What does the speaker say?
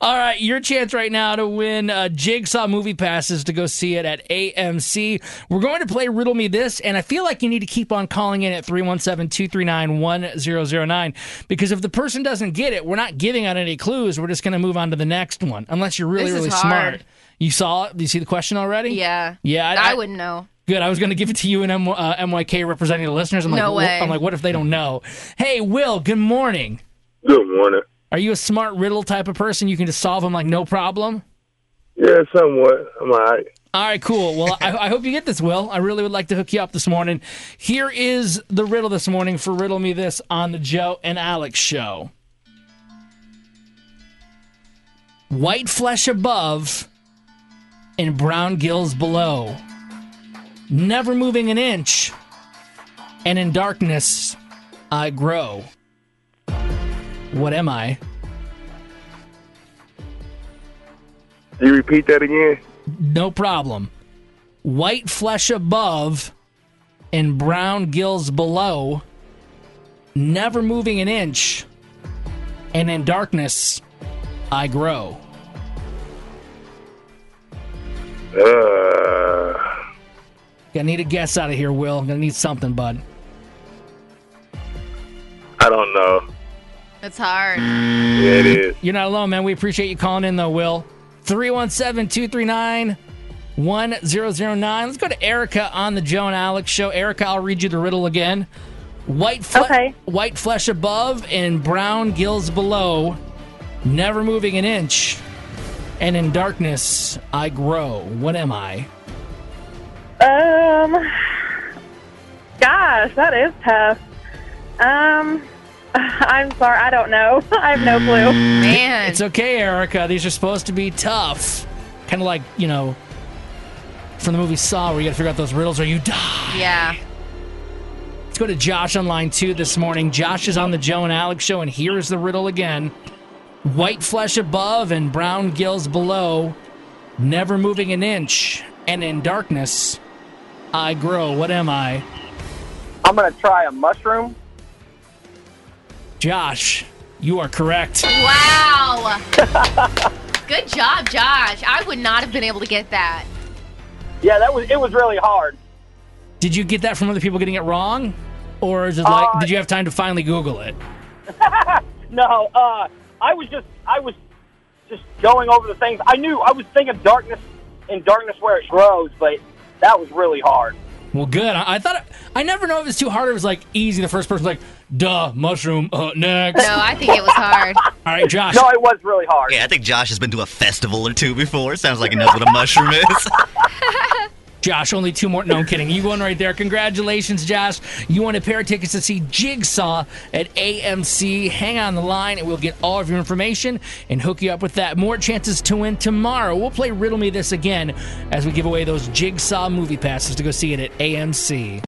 All right, your chance right now to win Jigsaw movie passes to go see it at AMC. We're going to play Riddle Me This, and I feel like you need to keep on calling in at 317-239-1009 because if the person doesn't get it, we're not giving out any clues. We're just going to move on to the next one, unless you're really, really smart. You saw it? Do you see the question already? Yeah. Yeah. I wouldn't know. Good. I was going to give it to you and MYK representing the listeners. No way. I'm like, what if they don't know? Hey, Will, good morning. Good morning. Are you a smart riddle type of person? You can just solve them like no problem? Yeah, somewhat. I'm all right. All right, cool. Well, I hope you get this, Will. I really would like to hook you up this morning. Here is the riddle this morning for Riddle Me This on the Joe and Alex Show. White flesh above and brown gills below. Never moving an inch, and in darkness I grow. What am I? Can you repeat that again? No problem. White flesh above and brown gills below, never moving an inch, and in darkness I grow. Gonna need a guess out of here, Will. Gonna need something, bud. I don't know. It's hard. Yeah, it is. You're not alone, man. We appreciate you calling in, though, Will. 317-239-1009. Let's go to Erica on the Joe and Alex Show. Erica, I'll read you the riddle again. White flesh above and brown gills below, never moving an inch, and in darkness I grow. What am I? Gosh, that is tough. I'm sorry, I don't know. I have no clue. Man. It's okay, Erica. These are supposed to be tough. Kind of like, from the movie Saw, where you got to figure out those riddles or you die. Yeah. Let's go to Josh on line 2 this morning. Josh is on the Joe and Alex Show, and here's the riddle again. White flesh above and brown gills below, never moving an inch, and in darkness I grow. What am I? I'm going to try a mushroom. Josh, you are correct. Wow. Good job, Josh. I would not have been able to get that. Yeah, it was really hard. Did you get that from other people getting it wrong? Or is it did you have time to finally Google it? No, I was just going over the things. I was thinking darkness where it grows, but that was really hard. Well, good. I never know if it's too hard or if it's like easy. The first person's like, duh, mushroom, next. No, I think it was hard. All right, Josh. No, it was really hard. Yeah, I think Josh has been to a festival or two before. Sounds like he knows what a mushroom is. Josh, only 2 more. No, I'm kidding. You won right there. Congratulations, Josh. You won a pair of tickets to see Jigsaw at AMC. Hang on the line, and we'll get all of your information and hook you up with that. More chances to win tomorrow. We'll play Riddle Me This again as we give away those Jigsaw movie passes to go see it at AMC.